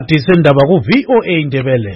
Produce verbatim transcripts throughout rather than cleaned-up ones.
Disendaba ku V O A Indebele.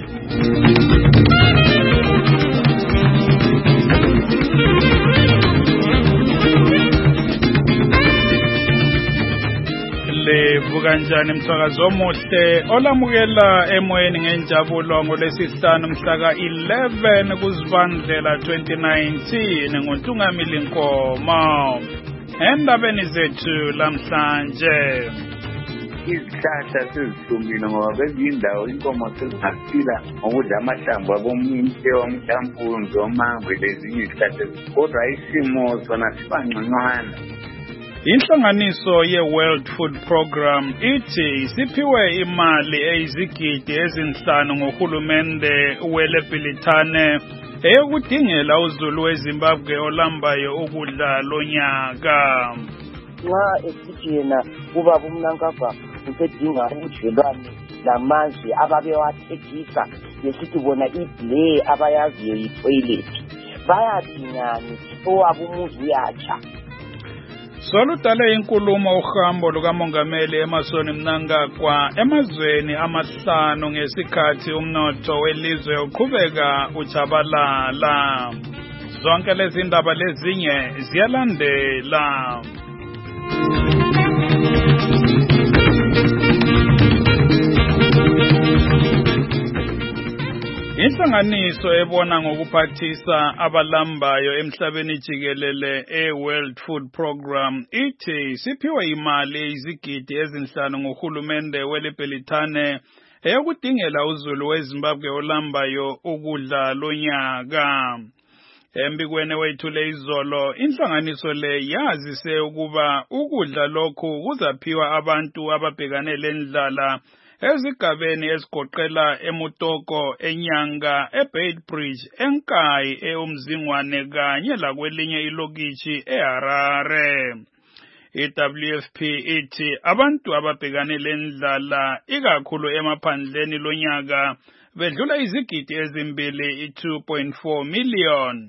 Levuka njani msakazo omuhle olamukela emoyeni ngenjabulo ngolesihlanu mhla ka eleven kuZibandlela twenty nineteen ngoNtungamili Nkomo. Endabeni zethu lamhlanje izihlahla sezihlumile ngoba bezindawo inkomo sezingasila ngokudla amahlamvu abominte omhlampunzi omangwe lezinye izihlahla kodwa isimo sona sibangconywana. Inhlanganiso ye-World Food Program ithi siphiwe imali eyizigidi ezinhlanu ngohulumende weLebhilithane eyokudingela uzulu weZimbabwe olambayo ukudla lonyaka. Nxa esithi yena ubaba uMnankagwa usedinga ubudlelwane namazwe ababewathekisa besithi bona ible abayaziyo yi-toilet bayadingani owabo umuzi uyatsha. Soludale inkulumo uhambo lukamongameli Emmerson Mnangagwa emazweni amahlanu ngesikhathi umnotho welizwe uqhubeka ujabalala. Zonke lezi ndaba lezinye ziyalandela. Inhlanganiso ebona ngokuphathisa abalambayo emhlabeni jikelele e-World Food Program ithi siphiwe imali eyizigidi ezinhlanu ngohulumende weLebhilithane eyokudingela uzulu weZimbabwe olambayo ukudla lonyaka. Embikweni wethule izolo inhlanganiso le yazise ukuba ukudla lokhu kuzaphiwa abantu ababhekane lendlala ezigabeni esigoqela eMutoko, eNyanga, eBeitbridge, eNkayi, eUmzingwane kanye lakwelinye ilokishi eHarare. I-W F P ithi abantu ababhekane lendlala ikakhulu emaphandleni lonyaka bedlula izigidi ezimbili i-two point four million.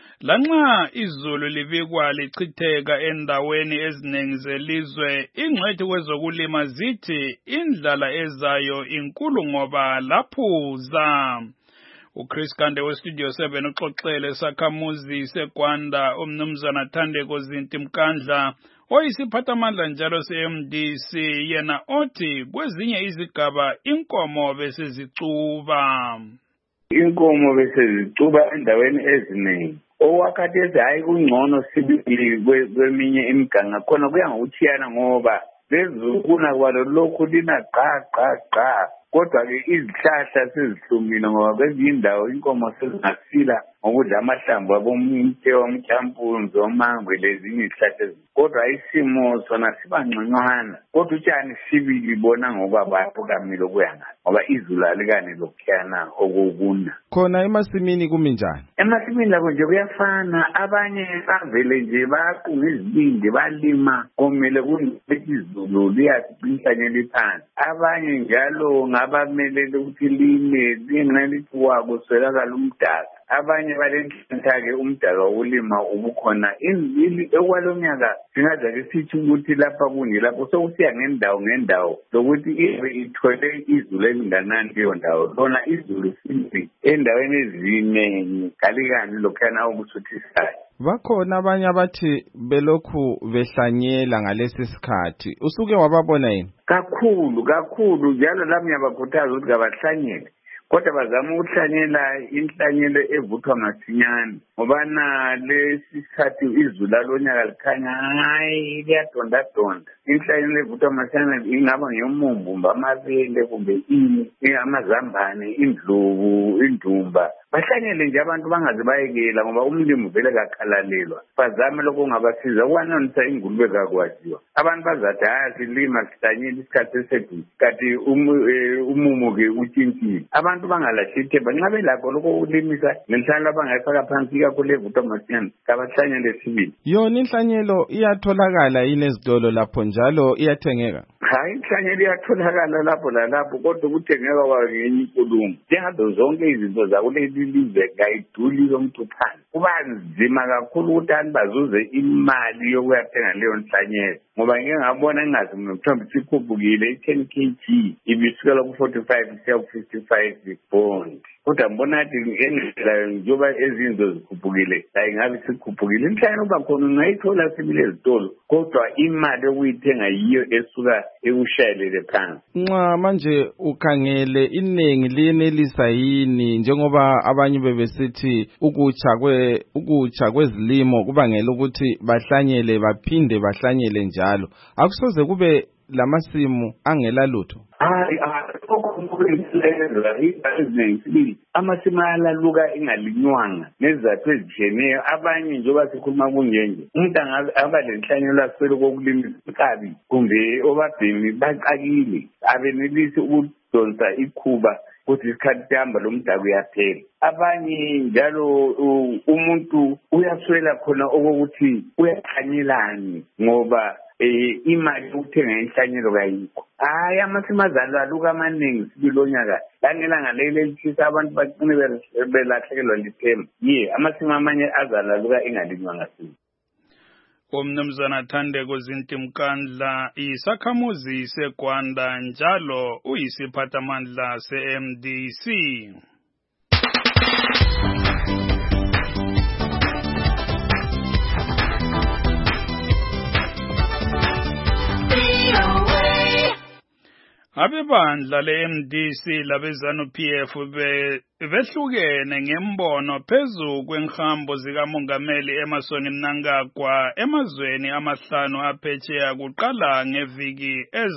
Lanxa izulu libikwa lichitheka endaweni eziningi zelizwe, ingcwethi kwezokulima zithi indlala ezayo inkulu ngoba laphuza. uChris Kande weStudio seven uxoxele sakhamuzi seGwanda umnumzana Thandeko Zinti Mkandla oyisiphathamandla njalo se-M D C yena othi kwezinye izigaba inkomo bese zicuba. Inkomo bese zicuba endaweni eziningi. Owakhathesi hayi kungcono sibili kweminye imiganga khona kuya ngokuthiyana ngoba lezukuna kwalo lokhu lina qa qa qa kodwa ke izihlahla sezihlumile ngoba kwezindawo inkomo sezingasila ngokudla amahlamvu abominte omhlampunzi omangwe lezinye izihlahla kodwa isimo sona sibangconywana kodwa utshani sibili bona ngoba baphukamile kuyangani ngoba izulu alikane lokukhiyana okukuna. Khona emasimini kumi njani? Emasimini lakho nje kuyafana, abanye bavele nje baqunga izibindi balima komele kunethi izulu liyasiqinisanyela iphansi, abanye njalo ngabamelele ukuthi lime lingenalithi wako swelakala umdaka, abanye balenhlanhla-ke umdaka wokulima ubukhona. Inzili ekwalonyaka singazake sithi ukuthi lapha kunye lapho sokusiya ngendawo ngendawo lokuthi ibe ithole izulu elinganani leyo ndawo. Lona izulu simbi endaweni eziningi kalikani lokhana okusuthisayo. Bakhona abanye abathi belokhu behlanyela ngalesi sikhathi. Usuke wababona yini? Kakhulu kakhulu njalo lami ngiyabakhuthaza ukuthi kabahlanyele kodwa bazama ukuhlanyela inhlanyelo evuthwa masinyane ngoba na lesi sikhathi izulu alonyaka likhanya hayi liyadonda donda. Inhlanyelo evuthwa masinyane ingaba ngeyomumbumba, amabele kumbe ini, amazambane, indlubu, indumba. Bahlanyele nje abantu bangaze bayekela ngoba umlimi vele kakhalalelwa. Bazame lokho ongabasiza ukwanonisa ingulube kakwaziwa. Abantu bazathi hayi silima sihlanyela isikhathi eseduze kanti umumo-ke utshintshile. Abantu bangalahli ithemba nxa belakho lokho ukulimisa nenhlanyelo abangayifaka phansi ikakhulu evuthwa masinyane kabahlanyele sibili. Yona inhlanyelo iyatholakala yini ezitolo lapho njalo iyathengeka? Hayi inhlanyelo iyatholakala lapho lalapho kodwa ukuthengeka kwayo ngenye inkulumo. Njengazo zonke izinto zakuleli lizwe kayiduli lomthuphana. Kuba nzima kakhulu ukuthi abantu bazuze imali yokuyathenga leyo nhlanyelo ngoba ngeke ngabona ngazi mthombe sikhuphukile i-ten kilograms ibisukela ku-forty-five isiya ku-fifty-five bond kodwa mbona athi ngendlela njengoba ezinto zikhuphukile hayi ngabe sikhuphukile inhlangano uba khona ungayithola sibile ezitolo kodwa imali okuyithenga yiyo esuka ekushayelele phansi. Nxa manje ukhangele iningi liyenelisa yini njengoba abanye bebesithi ukutsha kwe ukutsha kwezilimo kubangela ukuthi bahlanyele baphinde bahlanyele njalo akusoze kube lamasimu angela lutho? Hayi eziningi amasimu ayalaluka ingalinywanga nezizathu ezitshiyeneyo abanye njengoba sikhuluma kunjenje umuntu aba lenhlanyelo aswele kokulima inkabi kumbe obabhemi baqakile abenelisi ukudonsa ikhuba ukuthi isikhathi sihamba lo mdaka uyaphela. Abanye njalo umuntu uyaswela khona okokuthi uyathanyelani ngoba eh imali ukuthenga inhlanyelo kayikho. Hayi amasimu azalaluka amaningi sibilonyaka langelanga lele lithisa abantu baqine belahlekelwa lithemba. Ye amasimu amanye azalaluka engalinywanga sini. Umnumzana Thandeko Zintimkandla isakhamuzi seGwanda njalo uyisiphathamandla se-M D C. Abebandla le-M D C labe-ZANU-P F behlukene ngembono phezu kwenhambo zikamongameli Emmerson Mnangagwa emazweni amahlanu aphetsheya kuqala ngeviki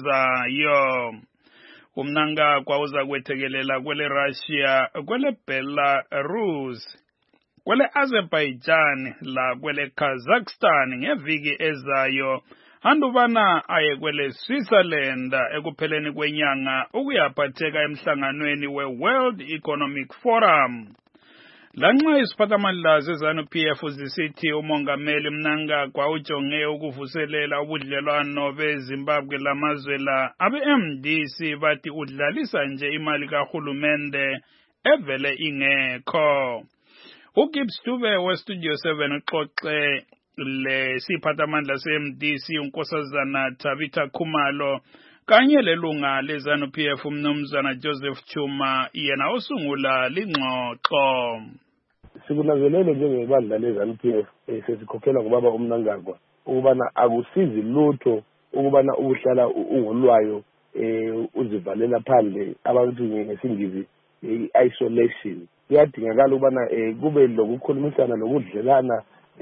ezayo. UMnangagwa uza kwethekelela kwele Russia, kwele Belarus, kwele Azerbaijan la kwele Kazakhstan ngeviki ezayo. Handubana aye kwele Switzerland ekupheleni kwenyanga ukuyaphatheka emhlanganweni we-World Economic Forum. Lanxa isiphathamandla se-ZANU-P F zisithi umongameli Mnangagwa ujonge ukuvuselela ubudlelwano beZimbabwe lamazwe la abe-M D C bathi udlalisa nje imali kahulumende evele ingekho. uGibbs Dube weStudio seven uxoxe le siphathamandla se-M D C unkosazana Tabitha Khumalo kanye lelunga le-ZANU-P F umnumzana Joseph Chuma yena osungula lingxoxo. Sikunanzelele njengebandla le-ZANU-P F sesikhokhelwa ngubaba uMnangagwa ukubana akusizi lutho ukubana uhlala ungolwayo uzivalela phandle abantu ngesingisi i-isolation. Kuyadingakala ukubana kube lokukhulumisana lokudlelana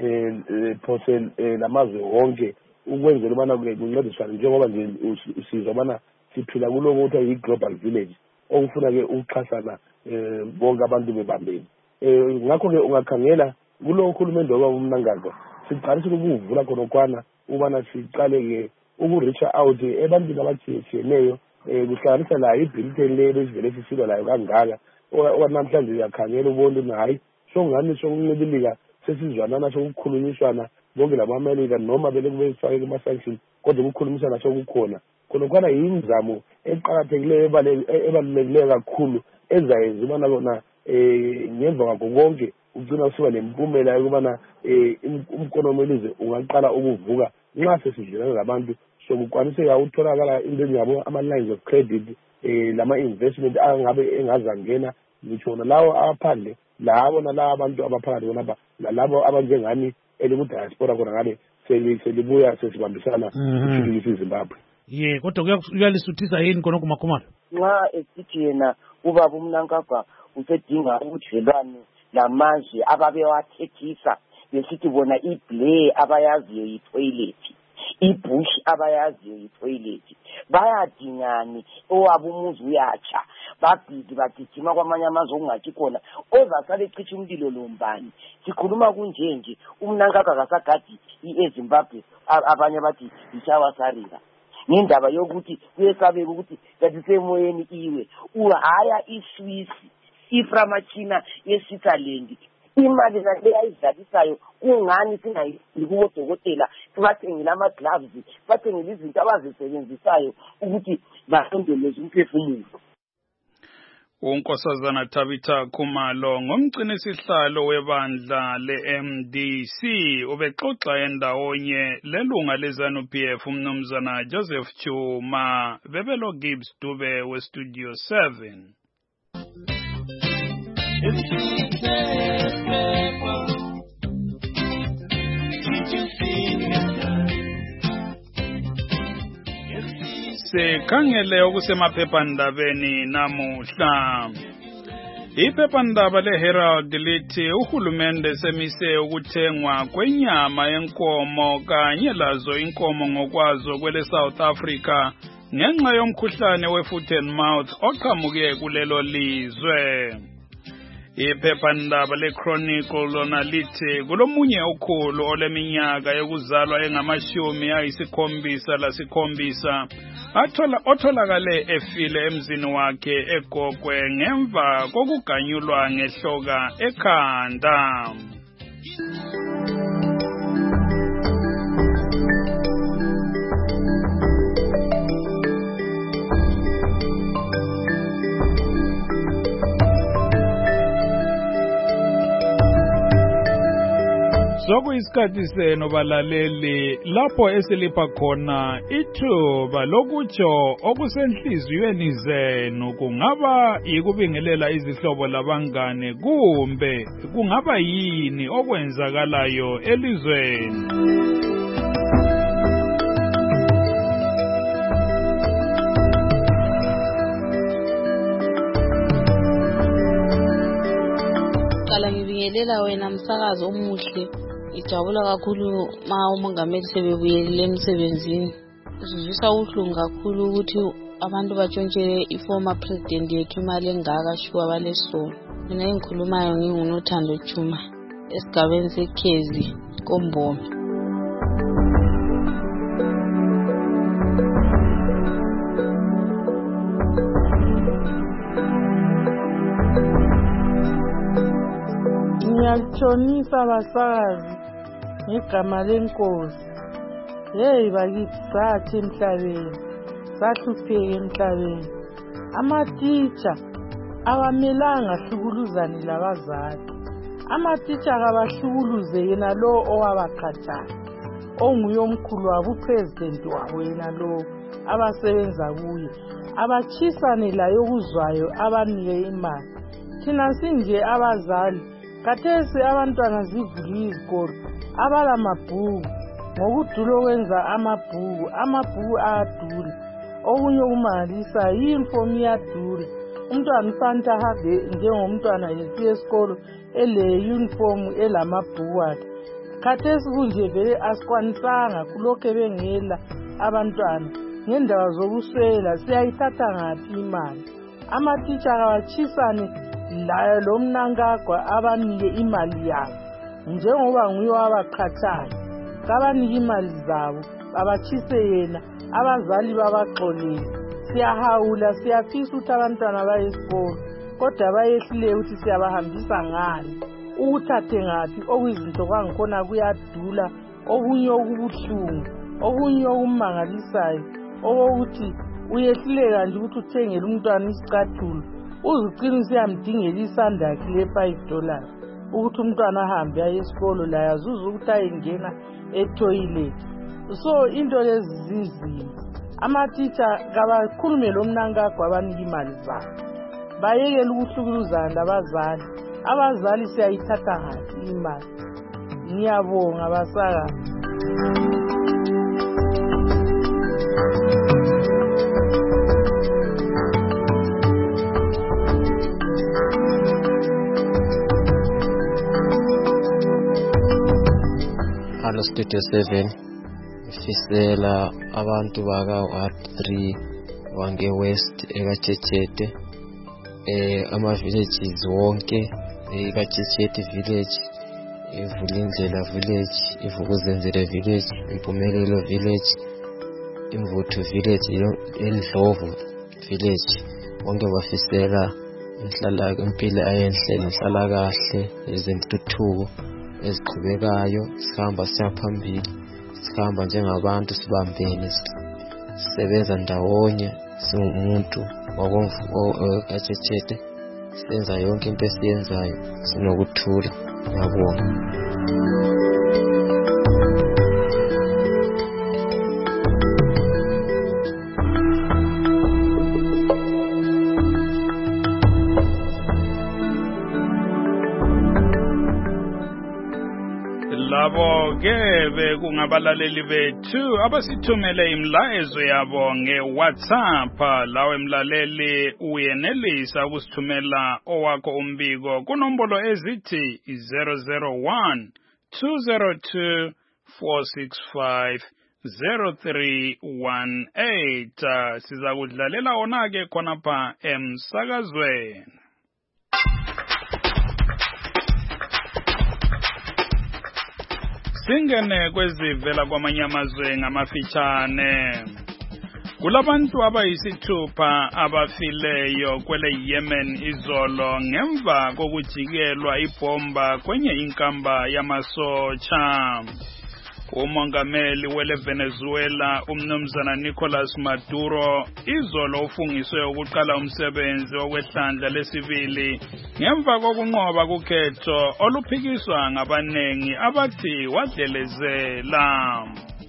eh phose lamazwe wonke ukwenzela ubana kuncedisana njengoba nje usizwa bana siphila kuloko kuthiwa yi-global village okufuna ke ukuxhasana bonke abantu bebambeni. Eh ngakho ke ungakhangela kulo uhulumende waba uMnangagwa siqalisa ukuvula khonokwana ubana siqale ke ukureacha out ebantwini abatshiyeneyo kuhlanganisa la iBritain le lesivele sisilwa layo kangaka namhlanje uyakhangela ubona hayi songani sokuncibilika sesizwanana sokukhulunyiswana bonke lama-America noma belekube sifake kuma-sanction kodwa ukukhulumisana sokukhona khonokwana yimizamo eqakathekileyo ebalulekileyo kakhulu ezayenza ubana bona um ngemva kwakho konke ugcina usiba nempumela yokubana um umkonomi welizwe ungaqala ukuvuka nxa sesidlelana labantu sokukwaniseka ukutholakala into enjengabo ama-lines of credit um lama-investment angabe engazangena ngitsho nalawo aphandle labo nalabo abantu abaphakathi khonapha lalabo abanjengani eliku-diaspora khona ngale selibuya sesibambisana ukuthuthukisa iZimbabwe. Ye kodwa kuyalisuthisa yini khona kumakhumalo? Nxa esithi yena ubaba uMnangagwa usedinga ubudlelwane lamazwe ababewathethisa besithi bona iBlair abayaziyo yi-toilet, iBush abayaziyo yi-toilet, bayadingani owabo umuzi uyatsha babhidi bagijima kwamanye amazwe okungathi khona ozasale ecithi umlilo lombani. Sikhuluma kunje nje uMnangagwa kasagadi i-Zimbabwe abanye bathi yishawasarira ngendaba yokuthi kuyesabeka ukuthi kathi semoyeni iwe uhaya iSwiss iframachina yeSwitzerland imali nale ayidlalisayo kungani singayili kubodokotela sibathengile ama-gloves sibathengile izinto abazisebenzisayo ukuthi basondeleze umphefumulo. uNkosazana Tabitha Khumalo ngomgcinisihlalo webandla le-M D C ubexoxa endawonye lelunga leZANU-P F umnumzana Joseph Chuma bebelo Gibbs Dube weStudio seven. Sikhangele okusemaphephandabeni namuhla. Iphephandaba leHerald lithi uhulumende semise ukuthengwa kwenyama yenkomo kanye lazo inkomo ngokwazo kwele South Africa ngenxa yomkhuhlane we-foot and mouth oqhamuke kulelo lizwe. Iphephandaba leChronicle lona lithi kulomunye ukhulu oleminyaka yokuzalwa engamashumi ayisikhombisa lasikhombisa athola otholakale efile emzini wakhe eGogwe ngemva kokuganyulwa ngehloka ekhanda. Sokuyisikhathi senu balaleli lapho esilipha khona ithuba lokutsho okusenhliziyweni zenu, kungaba yikubingelela izihlobo labangane kumbe kungaba yini okwenzakalayo elizweni. Qala ngibingelela wena msakazo omuhle. Ijabula kakhulu ma umongameli sebebuyelile emsebenzini. Sizwisa ubuhlungu kakhulu ukuthi abantu batshontshe iformer president yethu imali engaka shuwa balesolo. Mina engikhulumayo nginguNothando Chuma esigabeni seKhezi Kombomi. Ngiyatshonisa basakazi ngegama lenkosi. Hey bakithi sathi emhlabeni, sahlupheka emhlabeni. Amatitsha awamelanga hlukuluzane labazali. Amatitsha akabahlukuluze yena lo owabaqhatshayo, onguye omkhulu wabo upresident wabo yena lo abasebenza kuye. Abatshisane layo okuzwayo abanike imali. Thina sinje abazali kathesi abantwana zivuliwe izikolo abala mabhuku ngokudula okwenza amabhuku. Amabhuku ayadula. Okunye okumangalisa i-uniform iyadula. Umntwana ufanele ahambe njengomntwana esiya esikolo ele-uniform elamabhuku akhe. Khathesi kunje vele asikwanisanga kulokhe bengela abantwana ngendaba zokuswela. Siyayithatha ngaphi imali? Amatitsha kawatshisane layo lo mnankagwa abanike imali yabo njengoba nguye wabaqhatshayo. Kabanike imali zabo babatshise yena, abazali babaxolele. Siyahawula siyafisa ukuthi abantwana baye esikolo kodwa bayehlile ukuthi siyabahambisa ngani, ukuthathe ngaphi. Okuyizinto kwangikhona kuyadula, okunye okubuhlungu, okunye okumangalisayo okokuthi uyehluleka nje ukuthi uthengele umntwana isicathulo uzucina usiyamdingela isanda yakhe le-five dollars ukuthi umntwana ahambe aye esikolo laye azuze ukuthi ayengena etoilet. So into lezi zinzima. Amatitsha kabakhulume lo mnankagwa abanike imali zabo, bayekele ukuhlukuluzana labazali. Abazali siyayithatha ngaphi imali? Ngiyabonga basakazi. Hello Studio seven, ifisela abantu baka Ward three wange West ekaChechete, eh ama villages wonke ekaChechete village, iVulindlela village, iVukuzenzele village, iMpumelelo village, iMvuthu village, iNdlovu village, wonke bafisela inhlala impilo ayenhle nenhlala kahle ezentuthuko eziqhubekayo. Sihamba siyaphambili, sihamba njengabantu sibambene, sisebenza ndawonye, singumuntu wakwakaChechete senza yonke into esiyenzayo sinokuthula. Ngiyabonga. Labo ke bekungabalaleli bethu abasithumele imlayezo yabo ngeWhatsApp. Lawe mlaleli uyenelisa ukusithumela owakho umbiko kunombolo ezithi zero zero one two zero two four six five zero three one eight. Siza kudlalela ona ke khona pha emsakazweni. Singene kwezivela kwamanye amazwe ngamafitshane. Kulabantu abayisithupha abafileyo kwele Yemen izolo ngemva kokujikelwa ibomba kwenye inkamba yamasotsha. Umongameli wele Venezuela umnumzana Nicolas Maduro izolo ufungiswe ukuqala umsebenzi okwehlandla lesibili ngemva kokunqoba kukhetho oluphikiswa ngabanengi abathi wadelezela.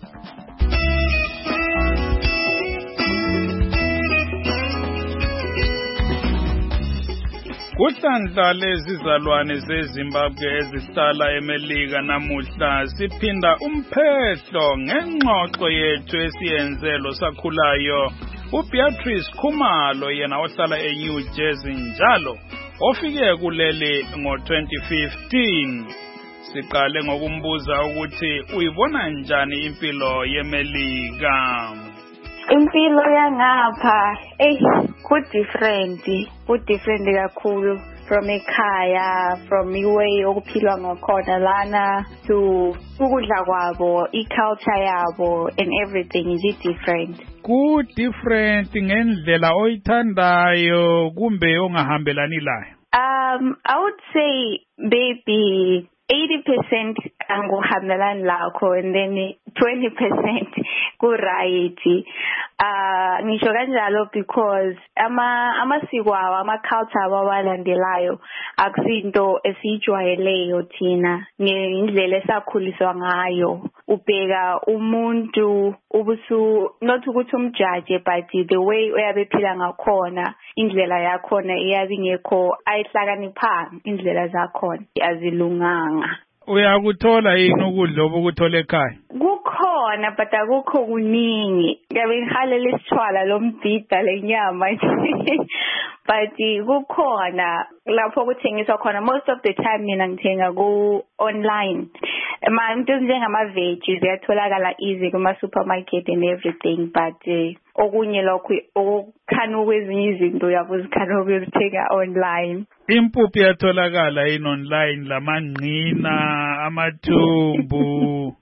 Kuhlandla lezizalwane zeZimbabwe ezihlala eMelika namuhla siphinda umphehlo ngengxoxo yethu esiyenzelo sakhulayo uBeatrice Khumalo yena ohlala eNew Jersey njalo ofike kuleli ngo twenty fifteen. Siqale ngokumbuza ukuthi uyibona njani impilo yeMelika. Impilo yangapha eh ku different ku different kakhulu from ekhaya, from iway okuphilwa ngakhona lana to ukudla kwabo, iculture yabo and everything is different. Ku different ngendlela oyithandayo kumbe ongahambelani layo. Um I would say baby eighty percent anguhambelani lakho and then twenty percent ku-right. Uh, ngisho kanjalo because ama amasiko awo, ama-culture abawalandelayo akusinto esijwayeleyo thina ngendlela esakhuliswa ngayo. Ubheka umuntu ubusu not ukuthi umjudge but the way uyabephila ngakhona, indlela yakhona iyabe ingekho ayihlakaniphanga, indlela zakhona azilunganga. Uyakuthola yini ukudla obukuthola ekhaya? Kukhona but akukho kuningi. Ngabe ngihalela isithwala lombhida lenyama but kukhona lapho kuthengiswa khona. Most of the time mina ngithenga ku online. Ma into njengama veggies ziyatholakala easy kuma supermarket and everything, but okunye lokho okukhana kwezinye izinto yabo zikhana ukuzithenga online. Impuphu yatholakala in online, lamanqina, amathumbu.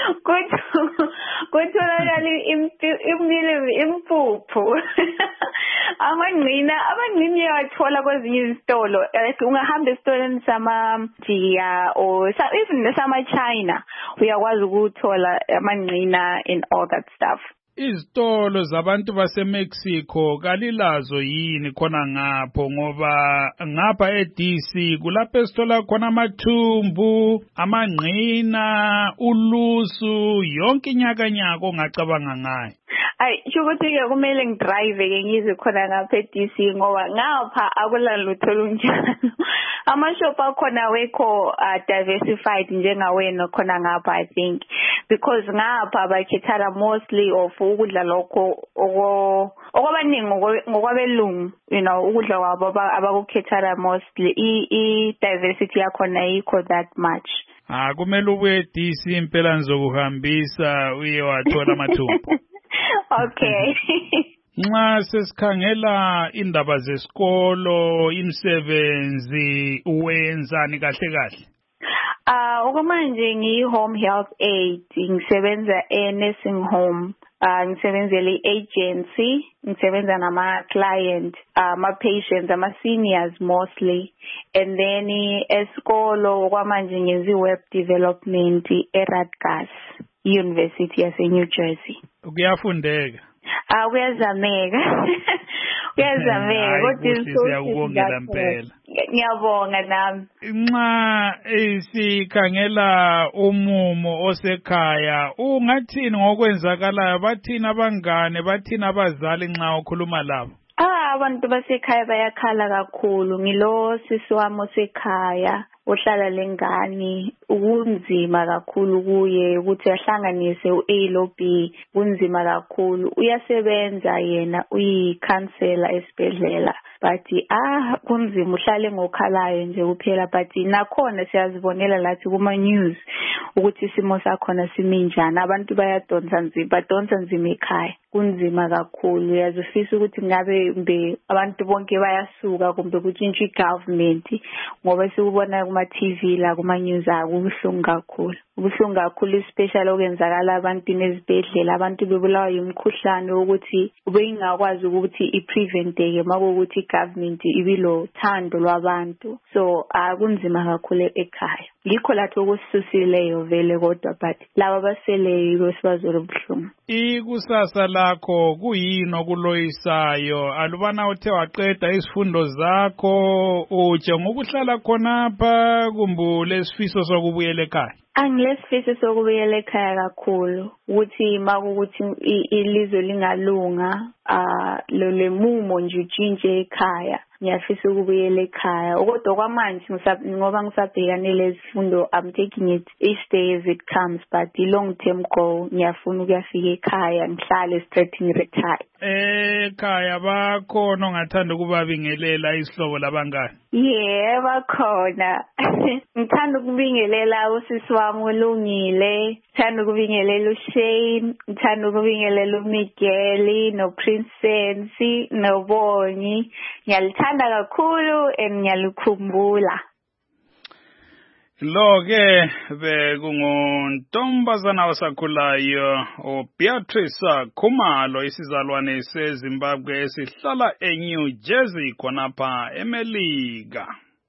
Kutholakala impuphu. Amanqina, amanqina uyawathola kwezinye izitolo. Ungahamba esitolweni sama Jia or even sama China, uyakwazi ukuthola amanqina and all that stuff. Izitolo zabantu baseMexico kalilazo yini khona ngapho, ngoba ngapha eD C kulapho esithola khona amathumbu, amanqina, ulusu, yonke inyakanyaka ongacabanga ngayo. Ay ukuthi ke kumele ngidrive ke ngize khona ngapha eD C ngoba ngapha akulalutho lunjalo. Amashop akhona wekho uh, diversified njengawena khona ngapha, I think, because ngapha bakhethana mostly of ukudla lokho okwabaningi ngokwabelungu, you know, ukudla kwabo abakukhethana mostly. I diversity yakhona ayikho that much. Ah, kumele ubuye eD C impela nizokuhambisa uye wathola amathumbu. Okay. Nxa sesikhangela indaba zesikolo, imisebenzi uwenzani kahle kahle? Ah, okwamanje ngiyi-home health aid, ngisebenza e-nursing home. Uh, ngisebenzela i-agency, ngisebenza nama-client, ama-patients, ama-seniors mostly. And then esikolo okwamanje ngenza i-web development e-Rutgers University yase-New Jersey. Kuyafundeka? Ah, kuyazameka. Kuyazameka kodwa siyakubongela impela. Ngiyabonga nami. Nxa sikhangela umumo osekhaya ungathini ngokwenzakalayo bathina abangane bathina abazali nxa ukhuluma labo? Ah, abantu basekhaya bayakhala kakhulu. Ngilo sisi wami osekhaya ohlala lengane, kunzima kakhulu kuye ukuthi ahlanganise u-A lo B, kunzima kakhulu. Uyasebenza yena, uyi-counselor esibhedlela, but ah kunzima, uhlale ngokhalayo nje kuphela, but nakhona siyazibonela lathi kuma news ukuthi isimo sakhona simi njani. Abantu bayadonsa nzima, badonsa nzima ekhaya, kunzima kakhulu. Uyazifisa ukuthi ngabe mbe abantu bonke bayasuka kumbe kutshintshe i-government, ngoba sikubona kuma T V la kuma news akubuhlungu kakhulu. Ubuhlungu kakhulu especially okwenzakala abantu nezibhedlela, abantu bebulawa yimkhuhlane ukuthi ubeyingakwazi ukuthi i-preventeke makuthi i-government ibilo thando lwabantu. So akunzima kakhulu ekhaya. Ngikho lathi okusisusileyo vele kodwa but laba baseleyo sibazole ubuhlungu. Ikusasa lakho kuyini okuloyisayo? Alubana uthe waqeda izifundo zakho uje ngokuhlala khonapha kumbule isifiso sokubuyela ekhaya? Angilesifiso sokubuyela ekhaya kakhulu ukuthi makuthi ilizwe lingalunga ah lo lemumo nje utshintshe ekhaya. Ngiyafisa ukubuyela ekhaya kodwa kwamanje ngoba ngisabhekane lezifundo, I'm taking it each day as it comes, but the long term goal ngiyafuna ukuyafika ekhaya ngihlale straight ngiretire. Ekhaya bakhona ongathanda ukubabingelela isihlobo labangani? Yeah, bakhona. Ngithanda ukubingelela usisi wami uLungile, ngithanda ukubingelela uShane, ngithanda ukubingelela uMiguel no Princess no Bongi. Ngiyalithanda kakhulu and ngiyalukhumbula. Lo-ke bekunguntombazana wasakhulayo uBeatrice Khumalo, isizalwane seZimbabwe esihlala eNew Jersey khonapha eMelika.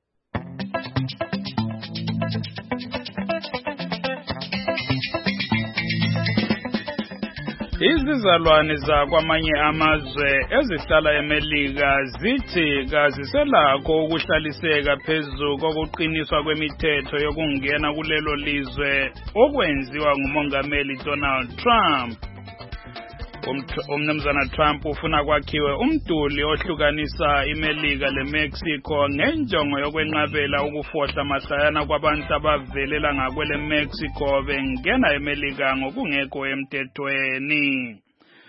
Izizalwane zakwamanye amazwe ezihlala eMelika zithi kaziselakho ukuhlaliseka phezu kokuqiniswa kwemithetho yokungena kulelo lizwe okwenziwa ngumongameli Donald Trump. Umnumzana Trump ufuna kwakhiwe umduli ohlukanisa iMelika leMexico ngenjongo yokwenqabela ukufohla mahlayana kwabantu abavelela ngakwele Mexico bengena eMelika ngokungekho emthethweni.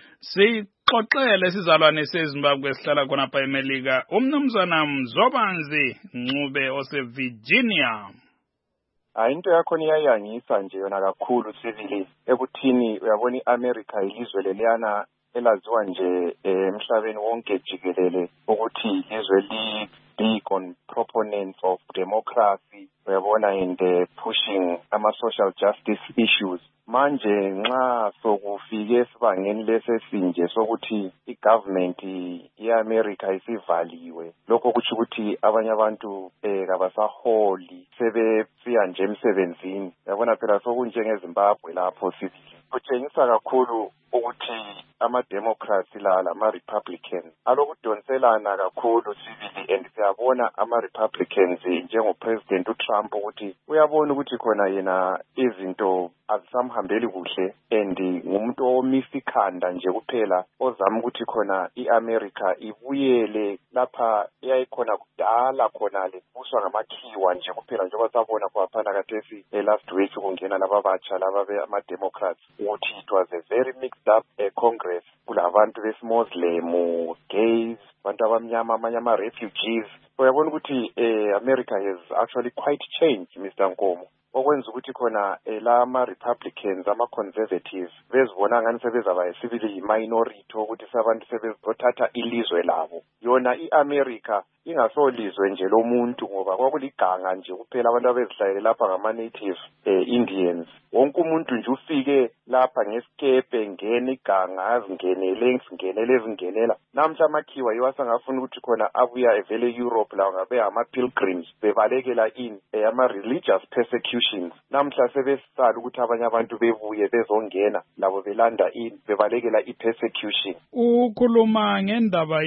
Sixoxele sizalwane seZimbabwe sihlala khonapha eMelika umnumzana Mzobanzi Ncube oseVirginia. Into yakho niyayangisa nje yona kakhulu sivili ekuthini uyabona iAmerica ilizwe leliyana elaziwa nje emhlabeni wonke jikelele ukuthi izwe li big on proponents of democracy, uyabona in the pushing ama social justice issues. Manje nxa sokufike sibangeni lesesinje sokuthi igovernment yeAmerica isivaliwe, lokho kuthi ukuthi abanye abantu eh kabasaholi sebefika nje emsebenzini. Yabona phela sokunjengeZimbabwe lapho sithi kutshengisa kakhulu ukuthi ama-Democrats la lama-Republicans alokudonselana kakhulu sibili, and siyabona ama-Republicans njengo-President uTrump ukuthi uyabona ukuthi khona yena izinto azisamhambeli kuhle and ngumuntu owomisa ikhanda nje kuphela ozama ukuthi khona i-America ibuyele lapha eyayikhona kudala khona le buswa ngamakhiwa nje kuphela njengoba sabona kwaphana kathesi last week kungena laba batsha laba be-ama-Democrats ukuthi it was a very mixed up uh, Congress. Kulabantu besi-Muslim, gays, abantu abamnyama, amanye ama-refugees. Uyabona ukuthi eh, America has actually quite changed, Mister Nkomo. Okwenza ukuthi khona eh, la ama-Republicans, ama-conservatives bezibona ngani sebezaba sibili minority ukuthi sabantu sebezothatha ilizwe labo. Yona i-America ingasolizwe nje lomuntu ngoba kwakuliganga nje kuphela abantu abezihlayele lapha ngama-native eh, Indians. Wonke umuntu nje ufike lapha ngesikepe ngene iganga azingenele ngingenele ezingenela. Namhla amakhiwa yiwasa ngafuna ukuthi khona abuya evele Europe la ngabe ama pilgrims bebalekela in eh, ama religious persecution persecutions namhla sebesala ukuthi abanye abantu bebuye bezongena labo belanda in bebalekela i-persecution. Ukhuluma ngendaba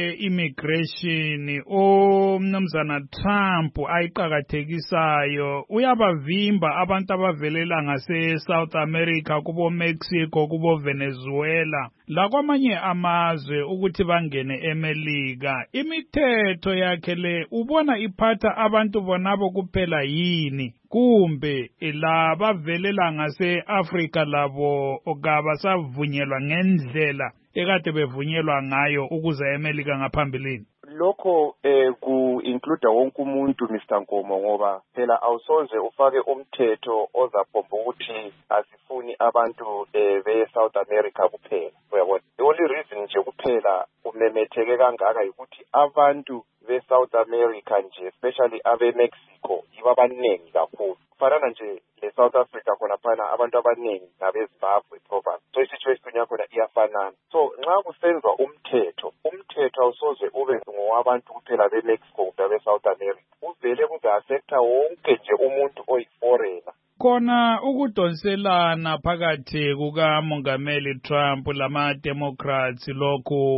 ye-immigration umnumzana Trump ayiqakathekisayo uyabavimba abantu abavelela ngase-South America kubo Mexico kubo Venezuela lakwamanye amazwe ukuthi bangene eMelika. Imithetho yakhe le ubona iphatha abantu bonabo kuphela yini kumbe laba velela ngase-Africa labo okabasavunyelwa ngendlela ekade bevunyelwa ngayo ukuza eMelika ngaphambilini? Lokho eh ku-include wonke umuntu Mister Nkomo ngoba phela awusoze ufake umthetho ozapomba ukuthi asifuni abantu eh be-South America kuphela. Uyabona, the only reason nje kuphela umemetheke kangaka ukuthi abantu be-South America nje especially abe-Mexico yibo abaningi kakhulu. Kufanana nje le-South Africa khona phana abantu abaningi nabe-Zimbabwe probably. So i-situation yakhona iyafanana. So nxa kusenzwa umthetho, umthetho awusoze ube ngowabantu kuphela be-Mexico nabe-South America. Uvele kuza-affecta wonke nje umuntu oyi-foreigner. Khona ukudonselana phakathi kukaMongameli Trump lama-Democrats lokhu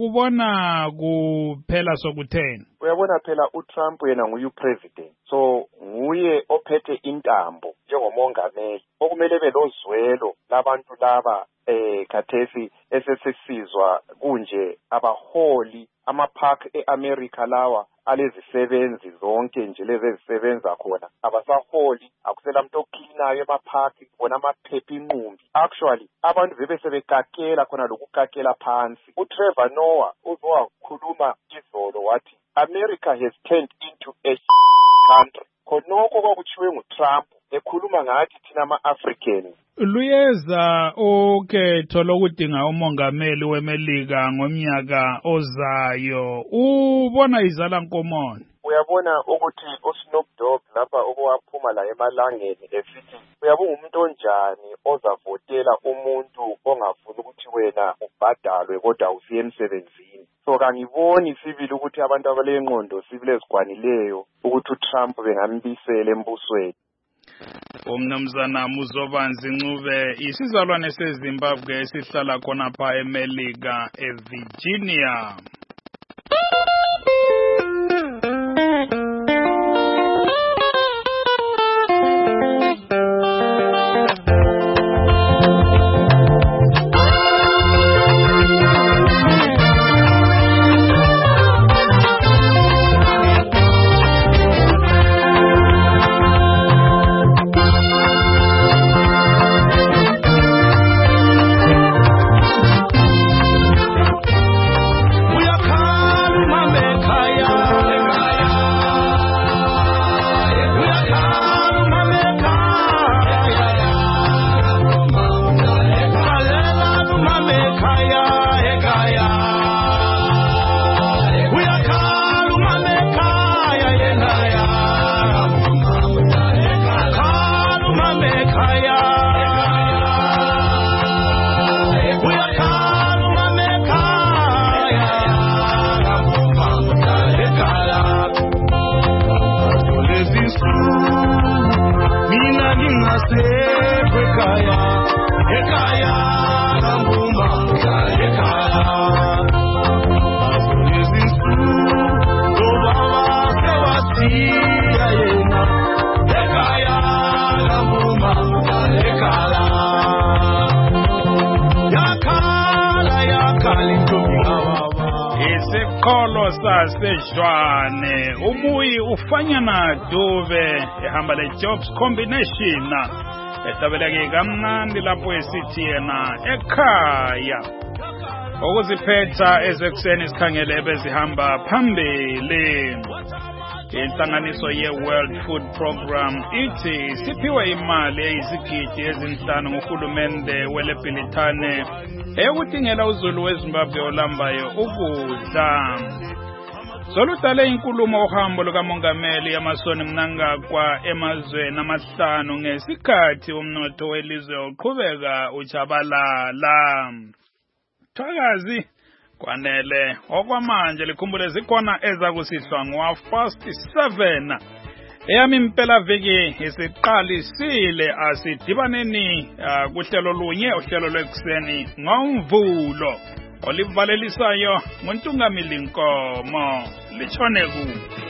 ukubona kuphela sokutheni? Uyabona phela uTrump yena nguye upresident, so nguye ophethe intambo njengomongameli okumele belozwelo labantu laba eh khathesi esesisizwa kunje abaholi amapark eAmerica lawa alezisebenzi zonke nje lezi ezisebenza khona abasaholi akusela umuntu oklinayo emapark bona amaphepha inqumbi. Actually abantu bebe sebekakela khona lokukakela phansi. uTrevor Noah uzowakhuluma izolo wathi America has turned into a country. Khonoko kwakuchiwe nguTrump ekhuluma ngathi thina ama-African. Luyeza ukhetho lokudinga umongameli weMelika ngomnyaka ozayo. Ubona izala nkomoni. Uyabona ukuthi uSnoop Dogg lapha okwaphuma la emalangeni esithi uyabona umuntu onjani ozavotela umuntu ongafuni ukuthi wena ubhadalwe kodwa usiye emsebenzini. So kangiboni sibili ukuthi abantu abalengqondo sibile ezikwanileyo ukuthi uTrump bengambisela embusweni. Umnumzana Muzobanzi Ncube isizalwane seZimbabwe esihlala khona pha eMelika eVirginia. Isikolo sasejwane umuyi ufanyana Dube ehamba le Jobs Combination etabeleke kamnandi lapho esithi yena ekhaya ukuziphetha ezekuseni isikhangele bezihamba phambili. Inhlanganiso ye-World Food Program ithi siphiwe imali eyizigidi ezinhlanu nguhulumende weleBhilithane eyokudingela uzulu weZimbabwe olambayo ukudla. Soludale inkulumo uhambo lukamongameli yamasoni Mnangagwa emazweni amahlanu ngesikhathi umnotho welizwe uqhubeka ujabalala. Thakazi kwanele okwamanje likhumbule zikhona ezakusihlwa ngo-half past seven eyami impela veki isiqalisile asidibaneni uh, kuhlelo lunye uhlelo lwekuseni ngoMvulo olivalelisayo nguNtungamili Nkomo litshone ku